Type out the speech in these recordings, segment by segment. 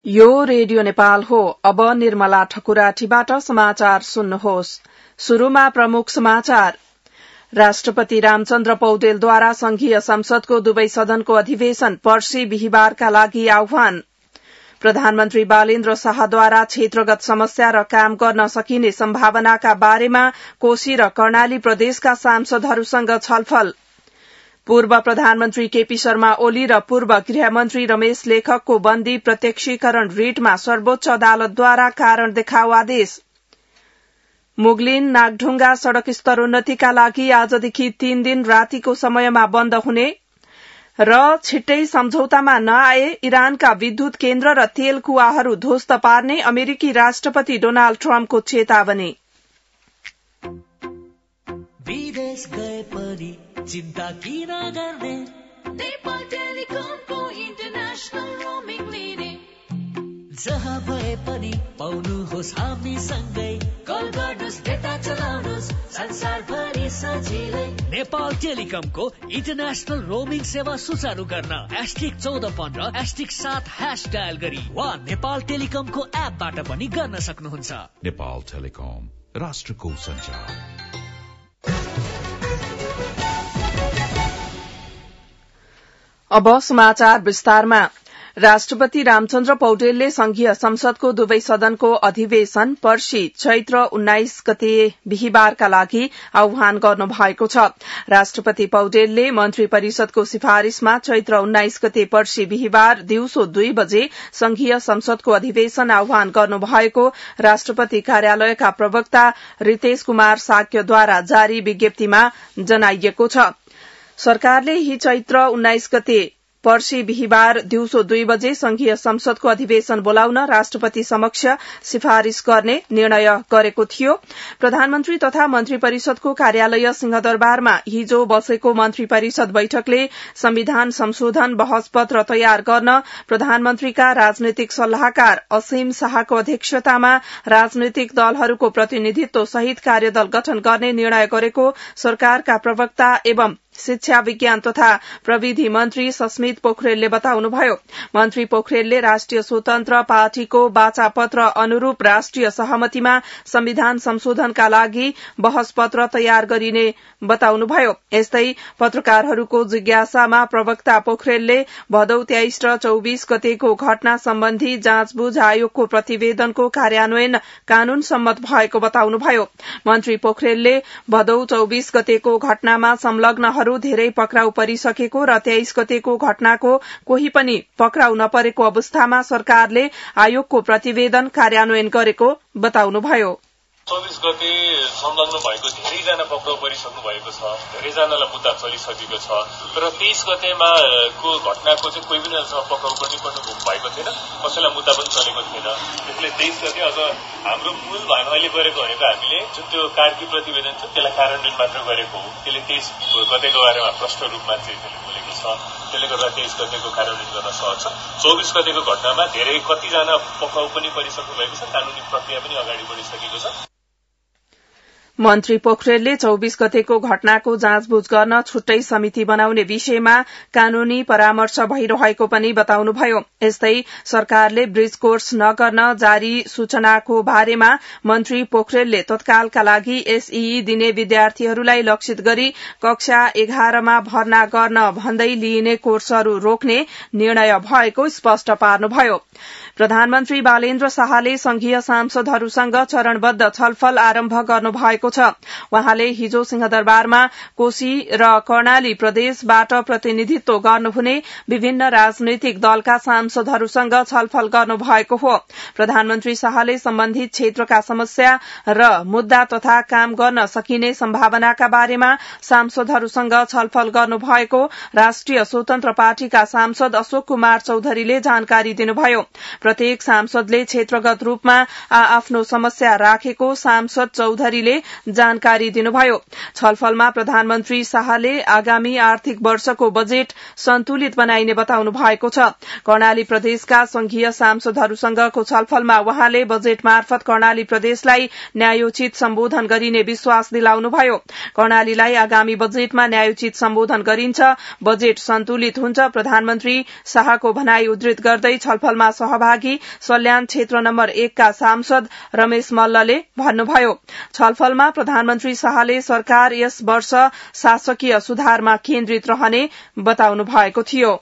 यो रेडियो नेपाल हो। अब निर्मला ठकुराठीबाट समाचार सुन्नुहोस्। शुरूमा प्रमुख समाचार। राष्ट्रपति रामचन्द्र पौडेलद्वारा संघीय संसदको दुवै सदनको अधिवेशन पर्सि बिहीबारका लागि आह्वान। प्रधानमन्त्री बालेन्द्र शाहद्वारा क्षेत्रगत समस्या र काम गर्न सकिने सम्भावनाका बारेमा कोशी र कर्णाली प्रदेशका सांसदहरूसँग छलफल। पूर्व प्रधानमन्त्री केपी शर्मा ओली र पूर्व गृहमन्त्री रमेश लेखकको बन्दी प्रत्यक्षीकरण रिटमा सर्वोच्च अदालतद्वारा कारण देखाउ आदेश। मुगलिन नागढुंगा सड़क स्तरोन्नतिका लागि आजदेखि 3 दिन रातिको समयमा बन्द हुने र छिट्टै सम्झौतामा नआए इरानका विद्युत केन्द्र र तेल कुवाहरू ध्वस्त पार्ने अमेरिकी राष्ट्रपति डोनाल्ड ट्रम्पको चेतावनी। विदेश गए पनि चिन्ता किन गर्ने, नेपाल टेलिकमको इन्टरनेशनल रोमिङ लिने। जहाँ भए पनि पाउनुहोस् हामीसँगै, कल गर्नुहोस् डेटा चलाउनुहोस् संसारभरि सजिलै। नेपाल टेलिकमको इन्टरनेशनल रोमिङ सेवा सुचारू गर्न *1415 *7# डायल गरी वा नेपाल टेलिकमको एपबाट पनि गर्न सक्नुहुन्छ। नेपाल टेलिकम, राष्ट्रको सञ्चार। अब समाचार विस्तारमा। राष्ट्रपति रामचन्द्र पौडेलले संघीय संसदको दुवै सदनको अधिवेशन पर्सि चैत्र 19 गते बिहीबारका लागि आह्वान गर्नु भएको छ। राष्ट्रपति पौडेलले मन्त्री परिषदको सिफारिशमा चैत्र 19 गते पर्सि बिहीबार दिउँसो 2 बजे संघीय संसदको अधिवेशन आह्वान गर्नु भएको राष्ट्रपति कार्यालयका प्रवक्ता रितेश कुमार साक्यद्वारा जारी विज्ञप्तिमा जनाइएको छ। सरकारले हि चैत्र 19 गते पर्सि बिहीबार दिउँसो 2 बजे संघीय संसदको अधिवेशन बोलाउन राष्ट्रपति समक्ष सिफारिश गर्ने निर्णय गरेको थियो। प्रधानमन्त्री तथा मन्त्री परिषदको कार्यालय सिंहदरबारमा हिजो बसेको मन्त्री परिषद बैठकले संविधान संशोधन बहस पत्र तयार गर्न प्रधानमन्त्रीका राजनैतिक सल्लाहकार असीम शाहको अध्यक्षतामा राजनैतिक दलहरूको प्रतिनिधित्व सहित कार्यदल गठन गर्ने निर्णय गरेको सरकारका प्रवक्ता एवं शिक्षा विज्ञान तथा प्रविधि मन्त्री सस्मित पोखरेलले बताउनुभयो। मन्त्री पोखरेलले राष्ट्रिय स्वतन्त्र पार्टीको वाचापत्र अनुरूप राष्ट्रिय सहमतिमा संविधान संशोधनका लागि बहस पत्र तयार गरिने बताउनुभयो। यस्तै पत्रकारहरूको जिज्ञासामा प्रवक्ता पोखरेलले भदौ 23 र 24 गतेको घटना सम्बन्धी जाँचबुझ आयोगको प्रतिवेदनको कार्यान्वयन कानून सम्मत भएको बताउनुभयो। मन्त्री पोखरेलले भदौ 24 गतेको घटनामा संलग्न धेरै पक्राउ परिसकेको र 23 गतेको घटनाको कोही पनि पक्राउ नपरेको अवस्थामा सरकारले आयोगको प्रतिवेदन कार्यान्वयन गरेको बताउनुभयो। 24 गते संलग्न भएको धेरैजना पक्राउ परिसक्नु भएको छ, धेरैजनालाई मुद्दा चलिसकेको छ। तर 23 गतेमा को घटनाको चाहिँ कोही पनि पक्राउ पनि भएको थिएन, कसैलाई मुद्दा पनि चलेको थिएन। त्यसले 23 गते अझ हाम्रो मूल भाग अहिले गरेको भनेको हामीले जुन त्यो कार्की प्रतिवेदन छ त्यसलाई कार्यान्वयन मात्र गरेको हो। त्यसले 23 गतेको बारेमा प्रष्ट रूपमा चाहिँ त्यसले बोलेको छ। त्यसले गर्दा 23 गतेको कार्यान्वयन गर्न सक्छ। 24 गतेको घटनामा धेरै कतिजना पक्राउ पनि परिसक्नु भएको छ, कानूनी प्रक्रिया पनि अगाडि बढिसकेको छ। मन्त्री पोखरेलले 24 गतेको घटनाको जाँचबुझ गर्न छुट्टै समिति बनाउने विषयमा कानूनी परामर्श भइरहेको पनि बताउनुभयो। यस्तै सरकारले ब्रिज कोर्स नगर्न जारी सूचनाको बारेमा मन्त्री पोखरेलले तत्कालका लागि एसईई दिने विद्यार्थीहरूलाई लक्षित गरी कक्षा 11 मा भर्ना गर्न भन्दै लिइने कोर्सहरू रोक्ने निर्णय भएको स्पष्ट पार्नुभयो। प्रधानमन्त्री बालेन्द्र शाहले संघीय सांसदहरूसँग चरणबद्ध छलफल आरम्भ गर्नु भएको छ। उहाँले हिजो सिंहदरबारमा कोशी र कर्णाली प्रदेशबाट प्रतिनिधित्व गर्नुहुने विभिन्न राजनैतिक दलका सांसदहरूसँग छलफल गर्नु भएको हो। प्रधानमन्त्री शाहले सम्बन्धित क्षेत्रका समस्या र मुद्दा तथा काम गर्न सकिने सम्भावनाका बारेमा सांसदहरूसँग छलफल गर्नु भएको राष्ट्रिय स्वतन्त्र पार्टीका सांसद अशोक कुमार चौधरीले जानकारी दिनुभयो। प्रत्येक सांसदले क्षेत्रगत रूपमा आफ्नो समस्या राखेको सांसद चौधरीले जानकारी दिनुभयो। छलफलमा प्रधानमन्त्री शाहले आगामी आर्थिक वर्षको बजेट सन्तुलित बनाइने बताउनु भएको छ। कर्णाली प्रदेशका संघीय सांसदहरूसँगको छलफलमा उहाँले बजेट मार्फत कर्णाली प्रदेशलाई न्यायोचित सम्बोधन गरिने विश्वास दिलाउनुभयो। कर्णालीलाई आगामी बजेटमा न्यायोचित सम्बोधन गरिन्छ, बजेट सन्तुलित हुन्छ। प्रधानमन्त्री शाहको भनाई उद्धृत गर्दै छलफलमा सहभागी सहभागी सल्यान क्षेत्र नम्बर 1 का सांसद रमेश मल्लले भन्नुभयो। छलफलमा प्रधानमन्त्री शाहले सरकार यस वर्ष शासकीय सुधारमा केन्द्रित रहने बताउनु भएको थियो।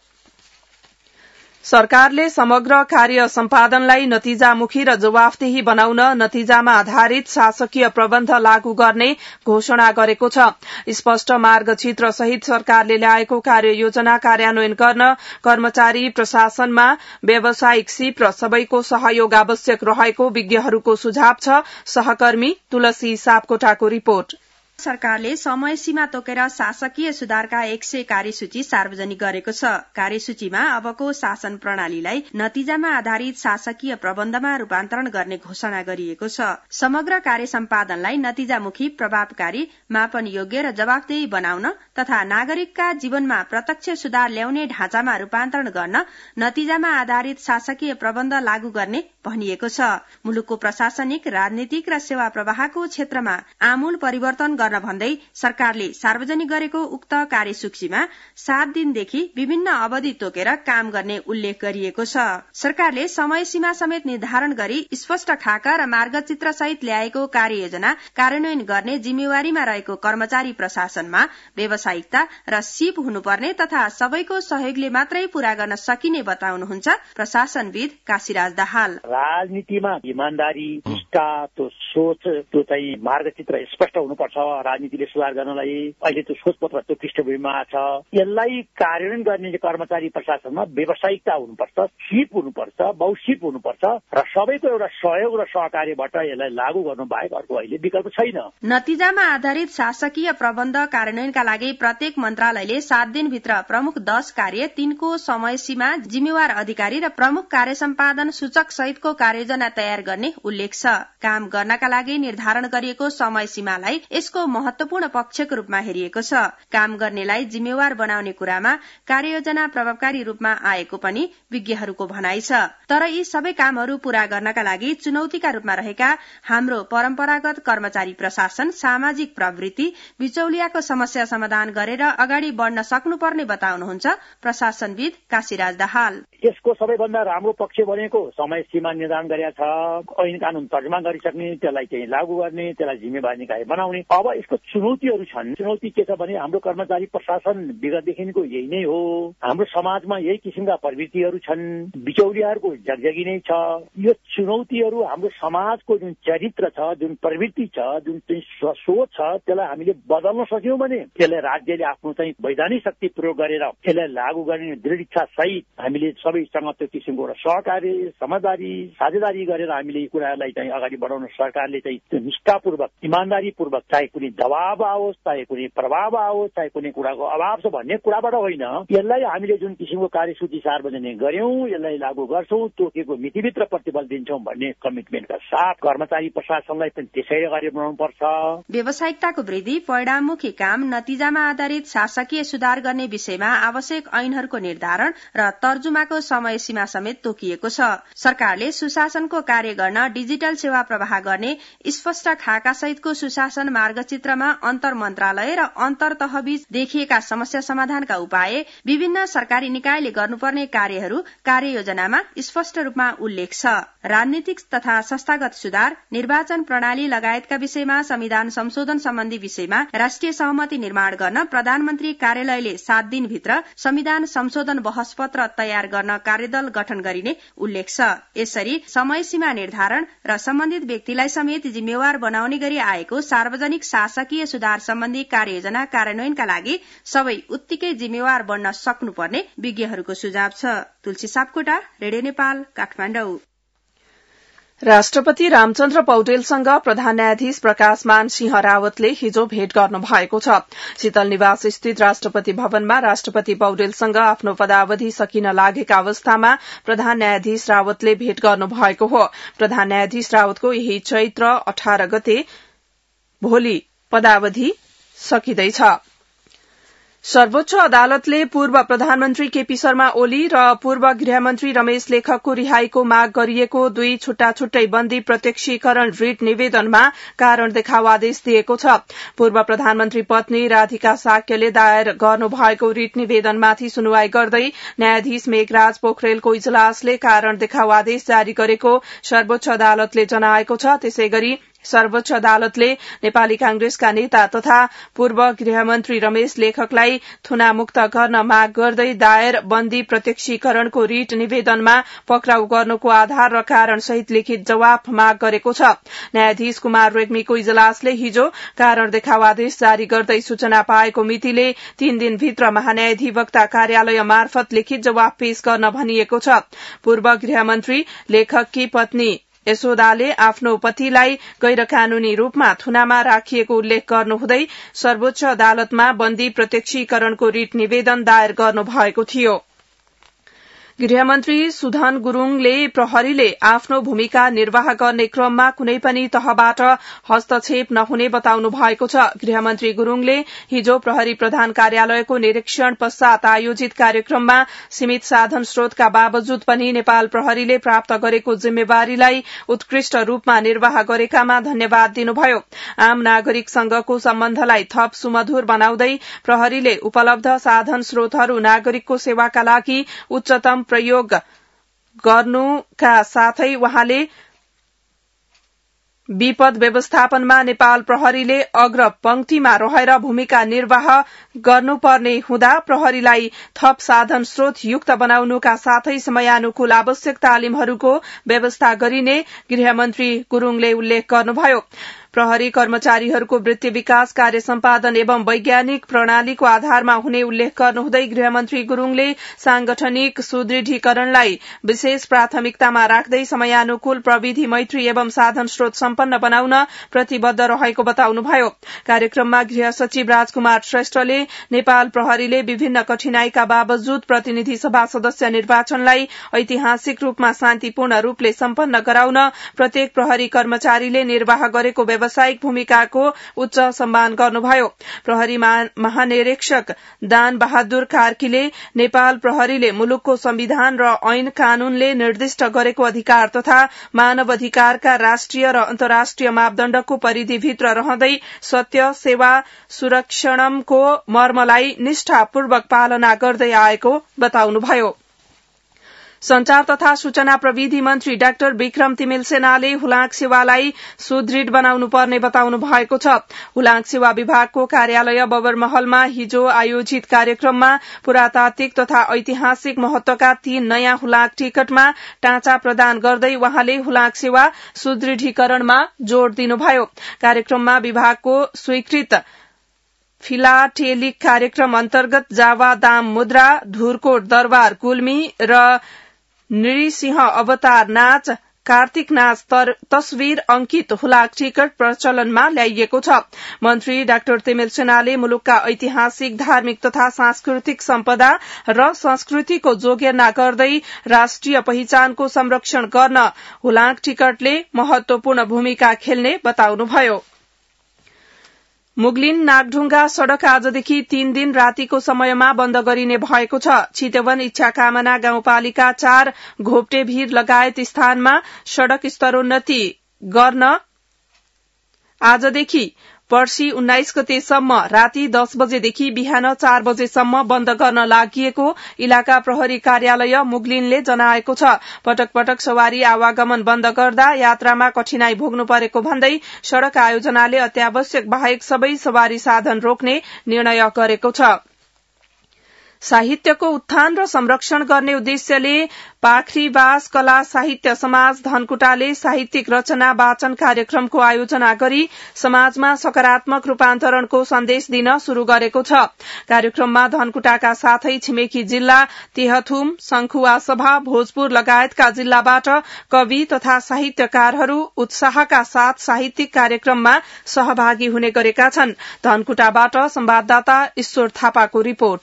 सरकारले समग्र कार्य सम्पादनलाई नतिजामुखी र जवाफदेही बनाउन नतिजामा आधारित शासकीय प्रबन्ध लागू गर्ने घोषणा गरेको छ। स्पष्ट मार्गचित्र सहित सरकारले ल्याएको कार्ययोजना कार्यान्वयन गर्न कर्मचारी प्रशासनमा व्यावसायिक सिप र सबैको सहयोग आवश्यक रहेको विज्ञहरूको सुझाव छ। सहकर्मी तुलसी सापकोटाको रिपोर्ट। सरकारले समय सीमा तोकेर शासकीय सुधारका 100 कार्यसूची सार्वजनिक गरेको छ। कार्यसूचीमा अबको शासन प्रणालीलाई नतिजामा आधारित शासकीय प्रबन्धमा रूपान्तरण गर्ने घोषणा गरिएको छ। समग्र कार्य सम्पादनलाई नतिजामुखी, प्रभावकारी, मापन योग्य र जवाफदेही बनाउन तथा नागरिकका जीवनमा प्रत्यक्ष सुधार ल्याउने ढाँचामा रूपान्तरण गर्न नतिजामा आधारित शासकीय प्रबन्ध लागू गर्ने भनिएको छ। मुलुकको प्रशासनिक, राजनीतिक र सेवा प्रवाहको क्षेत्रमा आमूल परिवर्तन गर्न भन्दै सरकारले सार्वजनिक गरेको उक्त कार्यसूचीमा 7 दिनदेखि विभिन्न अवधि तोकेर काम गर्ने उल्लेख गरिएको छ। सरकारले समय सीमा समेत निर्धारण गरी स्पष्ट खाका र मार्गचित्र सहित ल्याएको कार्ययोजना कार्यान्वयन गर्ने जिम्मेवारीमा रहेको कर्मचारी प्रशासनमा व्यावसायिकता र सिप हुनुपर्ने तथा सबैको सहयोगले मात्रै पूरा गर्न सकिने बताउनुहुन्छ प्रशासनविद काशीराज दाहाल। राजनीतिमा इमानदारी, निष्ठा, त्यो सोच, त्यो चाहिँ मार्गचित्र स्पष्ट हुनुपर्छ। राजनीतिले सुधार गर्नलाई अहिले त्यो सोचपत्र त्यो पृष्ठभूमिमा छ। यसलाई कार्यान्वयन गर्ने कर्मचारी प्रशासनमा व्यावसायिकता हुनुपर्छ, सिप हुनुपर्छ, बहुसिप हुनुपर्छ र सबैको एउटा सहयोग र सहकार्यबाट यसलाई लागू गर्नु बाहेक अर्को अहिले विकल्प छैन। नतिजामा आधारित शासकीय प्रबन्ध कार्यान्वयनका लागि प्रत्येक मन्त्रालयले 7 दिनभित्र प्रमुख 10 कार्य, 3 को समय सीमा, जिम्मेवार अधिकारी र प्रमुख कार्य सम्पादन सूचक सहितको कार्ययोजना तयार गर्ने उल्लेख छ। काम गर्नका लागि निर्धारण गरिएको समय सीमालाई यसको महत्वपूर्ण पक्षको रूपमा हेरिएको छ। काम गर्नेलाई जिम्मेवार बनाउने कुरामा कार्ययोजना प्रभावकारी रूपमा आएको पनि विज्ञहरूको भनाइ छ। तर यी सबै कामहरू पूरा गर्नका लागि चुनौतीका रूपमा रहेका हाम्रो परम्परागत कर्मचारी प्रशासन, सामाजिक प्रवृत्ति, बिचौलियाको समस्या समाधान गरेर अगाडि बढ्न सक्नुपर्ने बताउनुहुन्छ प्रशासनविद काशीराज दाहाल। यसको सबैभन्दा राम्रो पक्ष भनेको समय सीमा निर्धारण गरेका छ, ऐन कानून तर्जुमा गरिसक्ने, त्यसलाई चाहिँ लागू गर्ने, त्यसलाई जिम्मेवार निकाय बनाउने। अब यसको चुनौतीहरू छन्। चुनौती के छ भने हाम्रो कर्मचारी प्रशासन विगतदेखिको यही नै हो। हाम्रो समाजमा यही किसिमका प्रवृत्तिहरू छन्, बिचौलियाहरूको जगजगी नै छ। यो चुनौतीहरू हाम्रो समाजको जुन चरित्र छ, जुन प्रवृत्ति छ, जुन सोच छ, त्यसलाई हामीले बदल्न सक्यौं भने त्यसलाई राज्यले आफ्नो चाहिँ वैधानिक शक्ति प्रयोग गरेर त्यसलाई लागू गर्ने दृढ इच्छा सहित हामीले सबैसँग त्यो किसिमको एउटा सहकार्य, समझदारी, साझेदारी गरेर हामीले यी कुराहरूलाई चाहिँ अगाडि बढाउन सरकारले चाहिँ त्यो निष्ठापूर्वक, इमानदारीपूर्वक, चाहे कुनै दबाव आओस्, चाहे कुनै प्रभाव आओस्, चाहे कुनै कुराको अभाव छ भन्ने कुराबाट होइन, यसलाई हामीले जुन किसिमको कार्यसूची सार्वजनिक गर्यौं, यसलाई लागू गर्छौं, तोकेको मितिभित्र प्रतिफल दिन्छौं भन्ने कमिटमेन्टका साथ कर्मचारी प्रशासनलाई पनि त्यसै अगाडि बढाउनुपर्छ। व्यावसायिकताको वृद्धि, परिणाममुखी काम, नतिजामा आधारित शासकीय सुधार गर्ने विषयमा आवश्यक ऐनहरूको निर्धारण र तर्जुमाको समय सीमा समेत तोकिएको छ। सरकारले सुशासनको कार्य गर्न डिजिटल सेवा प्रवाह गर्ने स्पष्ट खाका सहितको सुशासन मार्गचित्रमा अन्तर मन्त्रालय र अन्तर तहबीच देखिएका समस्या समाधानका उपाय, विभिन्न सरकारी निकायले गर्नुपर्ने कार्यहरू कार्ययोजनामा स्पष्ट रूपमा उल्लेख छ। राजनीतिक तथा संस्थागत सुधार, निर्वाचन प्रणाली लगायतका विषयमा संविधान संशोधन सम्बन्धी विषयमा राष्ट्रिय सहमति निर्माण गर्न प्रधानमन्त्री कार्यालयले 7 दिनभित्र संविधान संशोधन बहस पत्र तयार गर्न कार्यदल गठन गरिने उल्लेख छ। यसरी समय सीमा निर्धारण र सम्बन्धित व्यक्तिलाई समेत जिम्मेवार बनाउने गरी आएको सार्वजनिक शासकीय सुधार सम्बन्धी कार्ययोजना कार्यान्वयनका लागि सबै उत्तिकै जिम्मेवार बन्न सक्नुपर्ने विज्ञहरूको सुझाव छ। तुलसी सापकोटा, रेडियो नेपाल, काठमाडौँ। राष्ट्रपति रामचन्द्र पौडेलसँग प्रधान न्यायाधीश प्रकाशमान सिंह रावतले हिजो भेट गर्नु भएको छ। शीतल निवास स्थित राष्ट्रपति भवनमा राष्ट्रपति पौडेलसँग आफ्नो पदावधि सकिन लागेका अवस्थामा प्रधान न्यायाधीश रावतले भेट गर्नु भएको हो। प्रधान न्यायाधीश रावतको यही चैत्र 18 गते भोलि पदावधि सकिँदैछ। सर्वोच्च अदालतले पूर्व प्रधानमन्त्री केपी शर्मा ओली र पूर्व गृहमन्त्री रमेश लेखकको रिहाईको माग गरिएको 2 छुट्टा छुट्टै बन्दी प्रत्यक्षीकरण रिट निवेदनमा कारण देखाउ आदेश दिएको छ। पूर्व प्रधानमन्त्री पत्नी राधिका साक्यले दायर गर्नुभएको रिट निवेदनमाथि सुनवाई गर्दै न्यायाधीश मेघराज पोखरेलको इजलासले कारण देखाउ आदेश जारी गरेको सर्वोच्च अदालतले जनाएको छ। त्यसैगरी सर्वोच्च अदालतले नेपाली कांग्रेसका नेता तथा पूर्व गृहमन्त्री रमेश लेखकलाई थुनामुक्त गर्न माग गर्दै दायर बन्दी प्रत्यक्षीकरणको रिट निवेदनमा पक्राउ गर्नुको आधार र कारण सहित लिखित जवाफ माग गरेको छ। न्यायाधीश कुमार रेग्मीको इजलासले हिजो कारण देखाउ आदेश जारी गर्दै सूचना पाएको मितिले 3 दिनभित्र महान्यायाधिवक्ता कार्यालय मार्फत लिखित जवाफ पेश गर्न भनिएको छ। पूर्व गृहमन्त्री लेखककी पत्नी यशोदाले आफ्नो पतिलाई गैर कानूनी रूपमा थुनामा राखिएको उल्लेख गर्नुहुँदै सर्वोच्च अदालतमा बन्दी प्रत्यक्षीकरणको रिट निवेदन दायर गर्नुभएको थियो। गृहमन्त्री सुधन गुरूङले प्रहरीले आफ्नो भूमिका निर्वाह गर्ने क्रममा कुनै पनि तहबाट हस्तक्षेप नहुने बताउनु भएको छ। गृहमन्त्री गुरूङले हिजो प्रहरी प्रधान कार्यालयको निरीक्षण पश्चात आयोजित कार्यक्रममा सीमित साधन स्रोतका बावजुद पनि नेपाल प्रहरीले प्राप्त गरेको जिम्मेवारीलाई उत्कृष्ट रूपमा निर्वाह गरेकामा धन्यवाद दिनुभयो। आम नागरिकसँगको सम्बन्धलाई थप सुमधुर बनाउँदै प्रहरीले उपलब्ध साधन स्रोतहरू नागरिकको सेवाका लागि उच्चतम प्रयोग गर्नुका साथै वहाँले विपद व्यवस्थापनमा नेपाल प्रहरीले अग्र पंक्तिमा रहेर भूमिका निर्वाह गर्नुपर्ने हुँदा प्रहरीलाई थप साधन स्रोत युक्त बनाउनुका साथै समयानुकूल आवश्यक तालिमहरूको व्यवस्था गरिने गृहमन्त्री गुरूङले उल्लेख गर्नुभयो। प्रहरी कर्मचारीहरूको वृत्ति विकास कार्य सम्पादन एवं वैज्ञानिक प्रणालीको आधारमा हुने उल्लेख गर्नुहुँदै गृहमन्त्री गुरूङले सांगठनिक सुदृढीकरणलाई विशेष प्राथमिकतामा राख्दै समयानुकूल प्रविधि मैत्री एवं साधन स्रोत सम्पन्न बनाउन प्रतिबद्ध रहेको बताउनुभयो। कार्यक्रममा गृह सचिव राजकुमार श्रेष्ठले नेपाल प्रहरीले विभिन्न कठिनाईका बावजुद प्रतिनिधि सभा सदस्य निर्वाचनलाई ऐतिहासिक रूपमा शान्तिपूर्ण रूपले सम्पन्न गराउन प्रत्येक प्रहरी कर्मचारीले निर्वाह गरेको व्यावसायिक भूमिकाको उच्च सम्मान गर्नुभयो। प्रहरी महानिरीक्षक दान बहादुर कार्कीले नेपाल प्रहरीले मुलुकको संविधान र ऐन कानूनले निर्दिष्ट गरेको अधिकार तथा मानव अधिकारका राष्ट्रिय र अन्तर्राष्ट्रिय मापदण्डको परिधिभित्र रहँदै सत्य सेवा सुरक्षणमको मर्मलाई निष्ठापूर्वक पालना गर्दै आएको बताउनुभयो। संचार तथा सूचना प्रविधि मन्त्री डाक्टर विक्रम तिमिल सेनाले हुलाक सेवालाई सुदृढ बनाउनु पर्ने बताउनु भएको छ। हुलाक सेवा विभागको कार्यालय बबरमहलमा हिजो आयोजित कार्यक्रममा पुरातात्विक तथा ऐतिहासिक महत्वका 3 नयाँ हुलाक टिकटमा टाँचा प्रदान गर्दै वहाँले हुलाक सेवा सुदृढीकरणमा जोड़ दिनुभयो। कार्यक्रममा विभागको स्वीकृत फिलाटेलिक कार्यक्रम अन्तर्गत जावा दाम मुद्रा, धुरकोट दरबार गुल्मी र नृसिंह अवतार नाच, कार्तिक नाच तस्वीर अंकित हुलाक टिकट प्रचलनमा ल्याइएको छ। मन्त्री डाक्टर तिमिल सेनाले मुलुकका ऐतिहासिक धार्मिक तथा सांस्कृतिक सम्पदा र संस्कृतिको जोगेर्ना गर्दै राष्ट्रिय पहिचानको संरक्षण गर्न हुलाक टिकटले महत्वपूर्ण भूमिका खेल्ने बताउनुभयो। मुगलिन नागढुंगा सड़क आजदेखि 3 दिन रातिको समयमा बन्द गरिने भएको छ। चितवन इच्छाकामना गाउँपालिका 4 घोप्टे भीर लगायत स्थानमा सड़क स्तरोन्नति गर्न आजदेखि पर्सी 19 गतेसम्म राति 10 बजेदेखि बिहान 4 बजेसम्म बन्द गर्न लागिएको इलाका प्रहरी कार्यालय मुगलिनले जनाएको छ। पटक पटक सवारी आवागमन बन्द गर्दा यात्रामा कठिनाई भोग्नु परेको भन्दै सड़क आयोजनाले अत्यावश्यक बाहेक सबै सवारी साधन रोक्ने निर्णय गरेको छ। साहित्यको उत्थान र संरक्षण गर्ने उद्देश्यले पाखरीवास कला साहित्य समाज धनकुटाले साहित्यिक रचना वाचन कार्यक्रमको आयोजना गरी समाजमा सकारात्मक रूपान्तरणको सन्देश दिन शुरू गरेको छ। कार्यक्रममा धनकुटाका साथै छिमेकी जिल्ला तेहथुम, संखुवासभा, भोजपुर लगायतका जिल्लाबाट कवि तथा साहित्यकारहरू उत्साहका साथ साहित्यिक कार्यक्रममा सहभागी हुने गरेका छन्। धनकुटाबाट संवाददाता ईश्वर थापाको रिपोर्ट।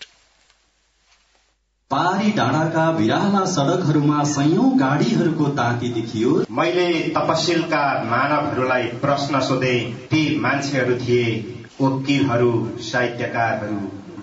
पहाड़ी डाँडाका बिराला सड़कहरूमा सयौं गाड़ीहरूको ताती देखियो। मैले तपसिलका मानवहरूलाई प्रश्न सोधे। ती मान्छेहरू थिए वकिलहरू, साहित्यकारहरू,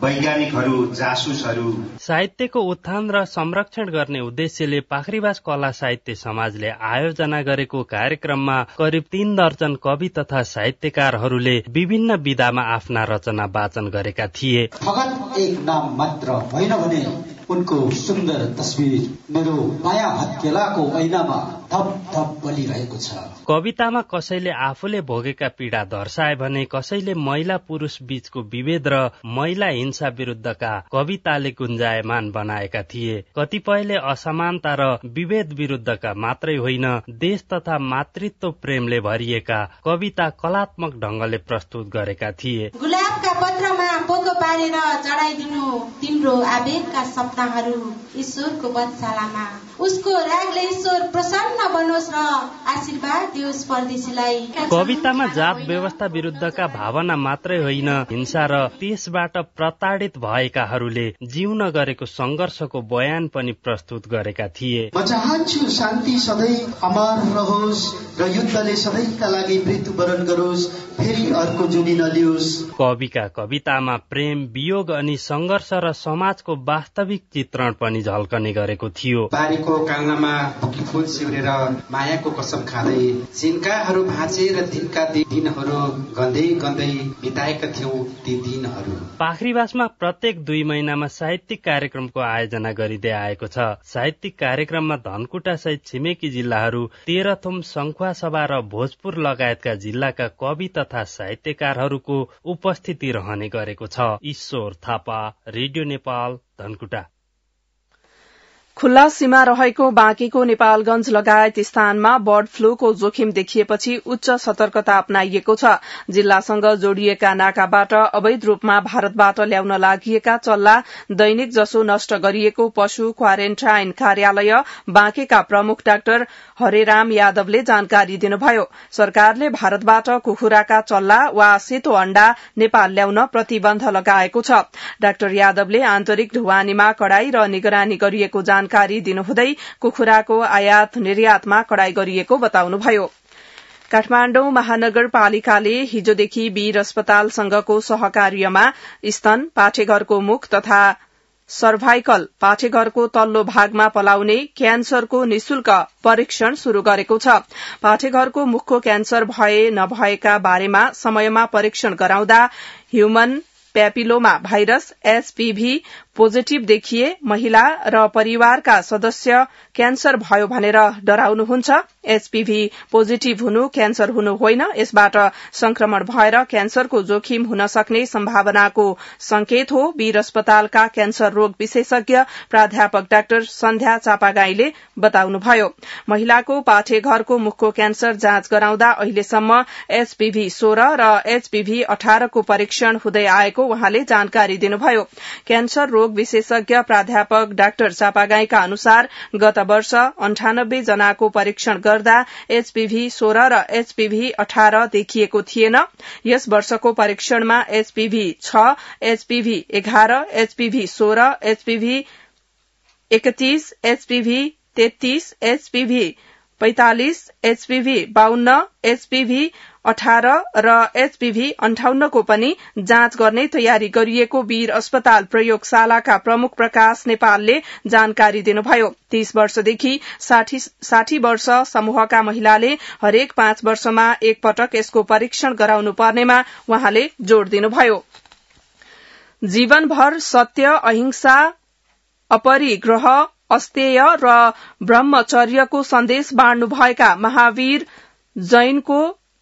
वैज्ञानिकहरू, जासुसहरू। साहित्यको उत्थान र संरक्षण गर्ने उद्देश्यले पाखरीबास कला साहित्य समाजले आयोजना गरेको कार्यक्रममा करिब 3 दर्जन कवि तथा साहित्यकारहरूले विभिन्न विधामा आफ्ना रचना वाचन गरेका थिए। फगत एक नाम मात्र होइन भने उनको सुन्दर तस्बिर मेरो माया हत्केलाको ऐनामा थप थप बलिरहेको छ। कवितामा कसैले आफूले भोगेका पीडा दर्शाए भने कसैले महिला पुरुष बीचको विभेद र महिला हिंसा विरुद्धका कविताले गुन्जायमान बनाएका थिए। कतिपयले असमानता र विभेद विरुद्धका मात्रै होइन देश तथा मातृत्व प्रेमले भरिएका कविता कलात्मक ढंगले प्रस्तुत गरेका थिए। गुलाबका पत्रमा पोतो पारेर चढाइदिनु तिम्रो आवेगका सपनाहरू ईश्वरको वधशालामा। उसको रागले ईश्वर प्रसन्न बनोस् र आशीर्वाद दियोस् परदेशीलाई। कवितामा जात व्यवस्था विरुद्धका भावना मात्रै होइन हिंसा र त्यसबाट प्रताडित भएकाहरूले जिउन गरेको संघर्षको बयान पनि प्रस्तुत गरेका थिए। म चाहन्छु शान्ति सधैँ अमर रहोस् र युद्धले सधैँका लागि मृत्युवरण गरोस्, फेरि अर्को जुनी नलियोस्। कविका कवितामा प्रेम, वियोग अनि संघर्ष र समाजको वास्तविक चित्रण पनि झल्कने गरेको थियो। बारीको काल्नामा बुकी फूल सिउरेर मायाको कसम खाँदै सिन्काहरू भाँचे र दिनका दिनहरू गन्दै गन्दै बिताएका थियौं ती दिनहरू। पाखरीबासमा प्रत्येक 2 महिनामा साहित्यिक कार्यक्रमको आयोजना गरिँदै आएको छ। साहित्यिक कार्यक्रममा धनकुटा सहित छिमेकी जिल्लाहरू तेह्रथुम, सङ्खुवासभा र भोजपुर लगायतका जिल्लाका कवि तथा साहित्यकारहरूको उपस्थिति रहने गरेको छ। ईश्वर थापा, रेडियो नेपाल, धनकुटा। खुल्ला सीमा रहेको बाँकीको नेपालगंज लगायत स्थानमा बर्ड फ्लूको जोखिम देखिएपछि उच्च सतर्कता अपनाइएको छ। जिल्लासँग जोडिएका नाकाबाट अवैध रूपमा भारतबाट ल्याउन लागिएका चल्ला दैनिक जसो नष्ट गरिएको पशु क्वारेन्टाइन कार्यालय बाँकेका प्रमुख डाक्टर हरेराम यादवले जानकारी दिनुभयो। सरकारले भारतबाट कुखुराका चल्ला वा सेतो अण्डा नेपाल ल्याउन प्रतिबन्ध लगाएको छ। डाक्टर यादवले आन्तरिक ढुवानीमा कडाई र निगरानी गरिएको जानकारी दिनुहुँदै कुखुराको आयात निर्यातमा कडाई गरिएको बताउनुभयो। काठमाडौँ महानगरपालिकाले हिजोदेखि वीर अस्पतालसँगको सहकार्यमा स्तन, पाठेघरको मुख तथा सर्भाइकल पाठेघरको तल्लो भागमा पलाउने क्यान्सरको निशुल्क परीक्षण शुरू गरेको छ। पाठेघरको मुखको क्यान्सर भए नभएका बारेमा समयमा परीक्षण गराउँदा human papilloma virus HPV positive देखिए महिला र परिवारका सदस्य क्यान्सर भयो भनेर डराउनुहुन्छ। एचपीभी पोजिटिभ हुनु क्यान्सर हुनु होइन, यसबाट संक्रमण भएर क्यान्सरको जोखिम हुन सक्ने सम्भावनाको संकेत हो। वीर अस्पतालका क्यान्सर रोग विशेषज्ञ प्राध्यापक डाक्टर सन्ध्या चापागाईले बताउनुभयो। महिलाको पाठेघरको मुखको क्यान्सर जाँच गराउँदा अहिलेसम्म एचपीभी 16 र एचपीभी 18 को परीक्षण हुँदै आएको उहाँले जानकारी दिनुभयो। क्यान्सर रोग विशेषज्ञ प्राध्यापक डाक्टर चापागाईका अनुसार गत वर्ष 98 जनाको परीक्षण गर्दा एचपीभी 16 र एचपीभी 18 देखिएको थिएन। यस वर्षको परीक्षणमा HPV 6, HPV 11, HPV 16, HPV 31, HPV 33, HPV 45, HPV 52, HPV 18 र एचपीभी 58 को पनि जाँच गर्ने तयारी गरिएको वीर अस्पताल प्रयोगशालाका प्रमुख प्रकाश नेपालले जानकारी दिनुभयो। 30 वर्षदेखि 60 वर्ष समूहका महिलाले हरेक 5 वर्षमा एक पटक यसको परीक्षण गराउनु पर्नेमा उहाँले जोड़ दिनुभयो। जीवनभर सत्य, अहिंसा, अपरिग्रह, अस्तेय र ब्रह्मचर्यको सन्देश बाँड्नुभएका महावीर जैनको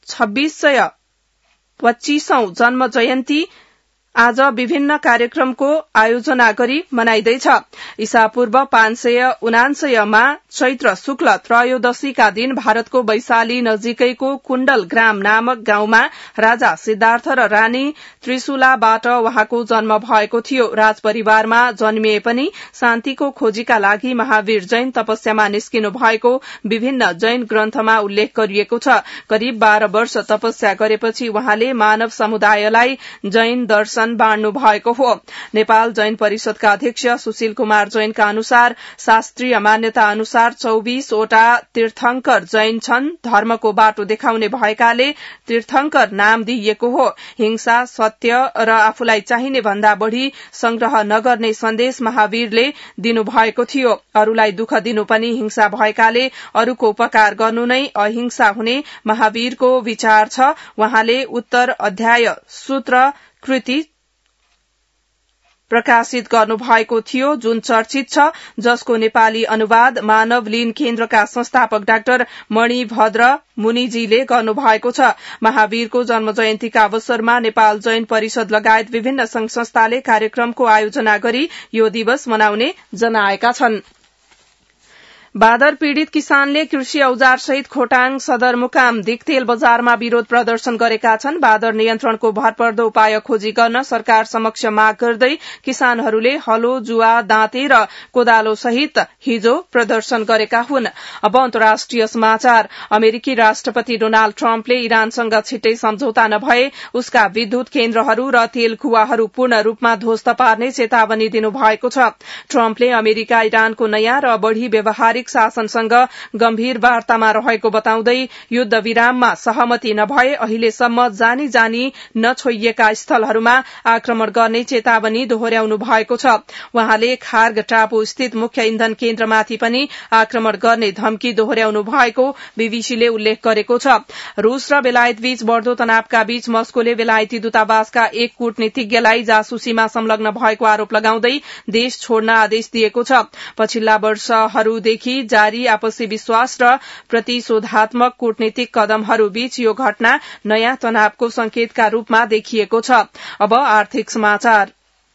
2625औं जन्म जयन्ती आज विभिन्न कार्यक्रमको आयोजना गरी मनाइँदैछ। ईसापूर्व 579 मा चैत्र शुक्ल त्रयोदशीका दिन भारतको वैशाली नजिकैको कुण्डल ग्राम नामक गाउँमा राजा सिद्धार्थ र रानी त्रिशुलाबाट उहाँको जन्म भएको थियो। राजपरिवारमा जन्मिए पनि शान्तिको खोजीका लागि महावीर जैन तपस्यामा निस्किनु भएको विभिन्न जैन ग्रन्थमा उल्लेख गरिएको छ। करिब 12 वर्ष तपस्या गरेपछि उहाँले मानव समुदायलाई जैन दर्शन निर्देशन बाँड्नु भएको हो। नेपाल जैन परिषदका अध्यक्ष सुशील कुमार जैनका अनुसार शास्त्रीय मान्यता अनुसार 24 वटा तीर्थंकर जैन छन्। धर्मको बाटो देखाउने भएकाले तीर्थंकर नाम दिइएको हो। हिंसा, सत्य र आफूलाई चाहिने भन्दा बढ़ी संग्रह नगर्ने सन्देश महावीरले दिनुभएको थियो। अरूलाई दुःख दिनु पनि हिंसा भएकाले अरूको उपकार गर्नु नै अहिंसा हुने महावीरको विचार छ। वहाँले उत्तर अध्याय सूत्र कृति प्रकाशित गर्नुभएको थियो, जुन चर्चित छ, जसको नेपाली अनुवाद मानव लीन केन्द्रका संस्थापक डाक्टर मणिभद्र मुनिजीले गर्नुभएको छ। महावीरको जन्म जयन्तीका अवसरमा नेपाल जैन परिषद लगायत विभिन्न संघ संस्थाले कार्यक्रमको आयोजना गरी यो दिवस मनाउने जनाएका छन्। बादर पीड़ित किसानले कृषि औजार सहित खोटाङ सदरमुकाम दिक्तेल बजारमा विरोध प्रदर्शन गरेका छन्। बादर नियन्त्रणको भरपर्दो उपाय खोजी गर्न सरकार समक्ष माग गर्दै किसानहरूले हलो, जुवा, दाँते र कोदालो सहित हिजो प्रदर्शन गरेका हुन्। अब अन्तर्राष्ट्रिय समाचार। अमेरिकी राष्ट्रपति डोनाल्ड ट्रम्पले इरानसँग छिट्टै सम्झौता नभए उसका विद्युत केन्द्रहरू र तेल कुवाहरू पूर्ण रूपमा ध्वस्त पार्ने चेतावनी दिनुभएको छ। ट्रम्पले अमेरिका इरानको नयाँ र बढ़ी व्यावहारिक शासनसँग गम्भीर वार्तामा रहेको बताउँदै युद्ध विराममा सहमति नभए अहिलेसम्म जानी जानी नछोइएका स्थलहरूमा आक्रमण गर्ने चेतावनी दोहोर्याउनु भएको छ। वहाँले खार्ग टापु स्थित मुख्य इन्धन केन्द्रमाथि पनि आक्रमण गर्ने धम्की दोहोर्याउनु भएको बीबीसीले उल्लेख गरेको छ। रूस र बेलायत बीच बढ़दो तनावका बीच मस्कोले बेलायती दूतावासका एक कूटनीतिज्ञलाई जासूसीमा संलग्न भएको आरोप लगाउँदै देश छोड्न आदेश दिएको छ। पछिल्ला वर्षहरूदेखि जारी आपसी विश्वास र प्रतिशोधात्मक कूटनीतिक कदमहरू बीच यो घटना नयाँ तनावको संकेतका रूपमा देखिएको छ। अब आर्थिक समाचार।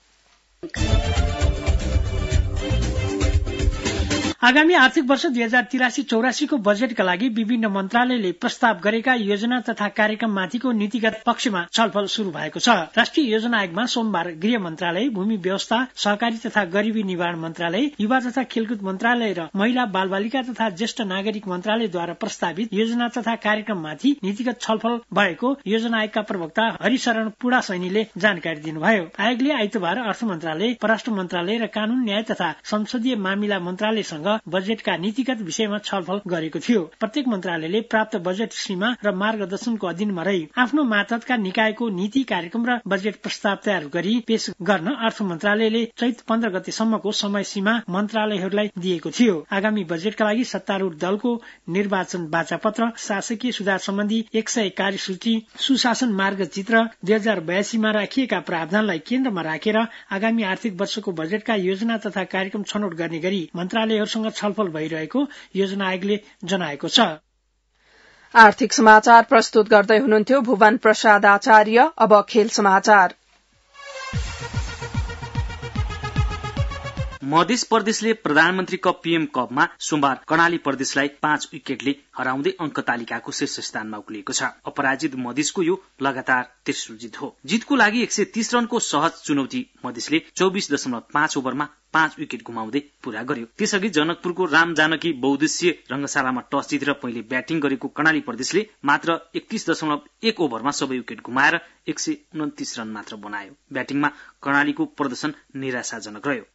आगामी आर्थिक वर्ष 2083-84 को बजेटका लागि विभिन्न मन्त्रालयले प्रस्ताव गरेका योजना तथा कार्यक्रममाथिको नीतिगत पक्षमा छलफल शुरू भएको छ। राष्ट्रिय योजना आयोगमा सोमबार गृह मन्त्रालय, भूमि व्यवस्था, सहकारी तथा गरीबी निवारण मन्त्रालय, युवा तथा खेलकुद मन्त्रालय र महिला बालबालिका तथा ज्येष्ठ नागरिक मन्त्रालयद्वारा प्रस्तावित योजना तथा कार्यक्रममाथि नीतिगत छलफल भएको योजना आयोगका प्रवक्ता हरिशरण पुडासैनीले जानकारी दिनुभयो। आयोगले आइतबार अर्थ मन्त्रालय, परराष्ट्र मन्त्रालय र कानून, न्याय तथा संसदीय मामिला मन्त्रालयसँग बजेटका नीतिगत विषयमा छलफल गरेको थियो। प्रत्येक मन्त्रालयले प्राप्त बजेट सीमा र मार्गदर्शनको अधीनमा रही आफ्नो मातहतका निकायको नीति, कार्यक्रम र बजेट प्रस्ताव तयार गरी पेश गर्न अर्थ मन्त्रालयले चैत 15 गतेसम्मको समय सीमा मन्त्रालयहरूलाई दिएको थियो। आगामी बजेटका लागि सत्तारूढ दलको निर्वाचन बाचापत्र, शासकीय सुधार सम्बन्धी 100 कार्यसूची, सुशासन मार्गचित्र 2082 मा राखिएका प्रावधानलाई केन्द्रमा राखेर आगामी आर्थिक वर्षको बजेटका योजना तथा कार्यक्रम छनौट गर्ने गरी मन्त्रालयहरूसँग छलफल भइरहेको योजना आयोगले जनाएको छ। आर्थिक समाचार प्रस्तुत गर्दै हुनुहुन्थ्यो भुवन प्रसाद आचार्य। अब खेल समाचार। मध्य प्रदेशले प्रधानमन्त्री कप पीएम कपमा सोमबार कर्णाली प्रदेशलाई 5 विकेटले हराउँदै अंक तालिकाको शीर्ष स्थानमा उक्लिएको छ। अपराजित मधेसको यो लगातार तेस्रो जित हो। जितको लागि 130 रनको सहज चुनौती मधेसले 24.5 ओभरमा 5 विकेट गुमाउँदै पूरा गर्यो। त्यसअघि जनकपुरको राम जानकी बहुउद्देश्यीय रंगशालामा टस जितेर पहिले ब्याटिङ गरेको कर्णाली प्रदेशले मात्र 31.1 ओभरमा सबै विकेट गुमाएर 129 रन मात्र बनायो। ब्याटिङमा कर्णालीको प्रदर्शन निराशाजनक रह्यो।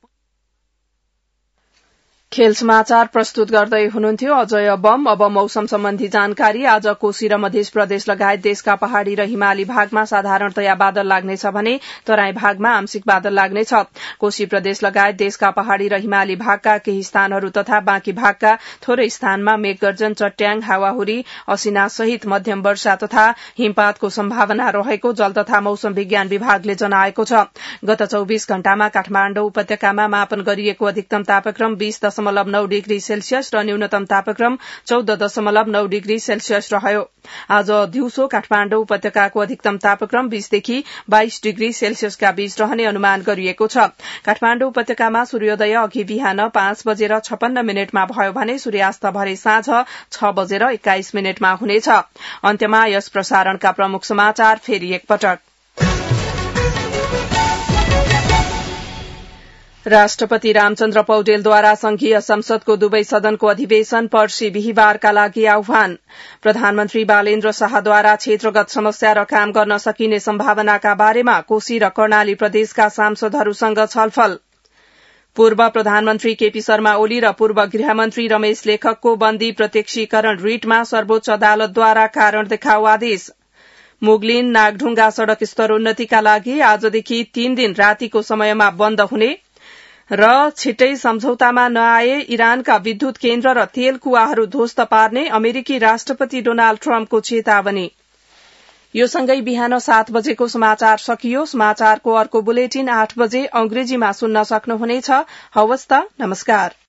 खेल समाचार प्रस्तुत गर्दै हुनुहुन्थ्यो अजय बम। अब मौसम सम्बन्धी जानकारी। आज कोशी र मध्य प्रदेश लगायत देशका पहाड़ी र हिमाली भागमा साधारणतया बादल लाग्नेछ भने तराई भागमा आंशिक बादल लाग्नेछ। कोशी प्रदेश लगायत देशका पहाड़ी र हिमाली भागका केही स्थानहरू तथा बाँकी भागका थोरै स्थानमा मेघगर्जन, चट्याङ, हावाहुरी, असिना सहित मध्यम वर्षा तथा हिमपातको सम्भावना रहेको जल तथा मौसम विज्ञान विभागले जनाएको छ। गत 24 घण्टामा काठमाडौँ उपत्यकामा मापन गरिएको अधिकतम तापक्रम 20.9 डिग्री सेल्सियस र न्यूनतम तापक्रम 14.9 डिग्री सेल्सियस रह्यो। आज दिउँसो काठमाडौँ उपत्यकाको अधिकतम तापक्रम 20 देखि 22 डिग्री सेल्सियसका बीच रहने अनुमान गरिएको छ। काठमाडौँ उपत्यकामा सूर्योदय अघि बिहान 5:56 भयो भने सूर्यास्त भरे साँझ 6:21 हुनेछ। अन्त्यमा यस प्रसारणका प्रमुख समाचार फेरि एकपटक। राष्ट्रपति रामचन्द्र पौडेलद्वारा संघीय संसदको दुवै सदनको अधिवेशन पर्सि बिहिबारका लागि आह्वान। प्रधानमन्त्री बालेन्द्र शाहद्वारा क्षेत्रगत समस्या र काम गर्न सकिने सम्भावनाका बारेमा कोशी र कर्णाली प्रदेशका सांसदहरूसँग छलफल। पूर्व प्रधानमन्त्री केपी शर्मा ओली र पूर्व गृहमन्त्री रमेश लेखकको बन्दी प्रत्यक्षीकरण रिटमा सर्वोच्च अदालतद्वारा कारण देखाउ आदेश। मुगलिन नागढुङ्गा सड़क स्तरोन्नतिका लागि आजदेखि 3 दिन रातिको समयमा बन्द हुने र छिट्टै सम्झौतामा नआए इरानका विद्युत केन्द्र र तेल कुवाहरू ध्वस्त पार्ने अमेरिकी राष्ट्रपति डोनाल्ड ट्रम्पको चेतावनी। यो सँगै बिहान 7 बजेको समाचार सकियो। समाचारको अर्को बुलेटिन 8 बजे अंग्रेजीमा सुन्न सक्नुहुनेछ। हवस् त, नमस्कार।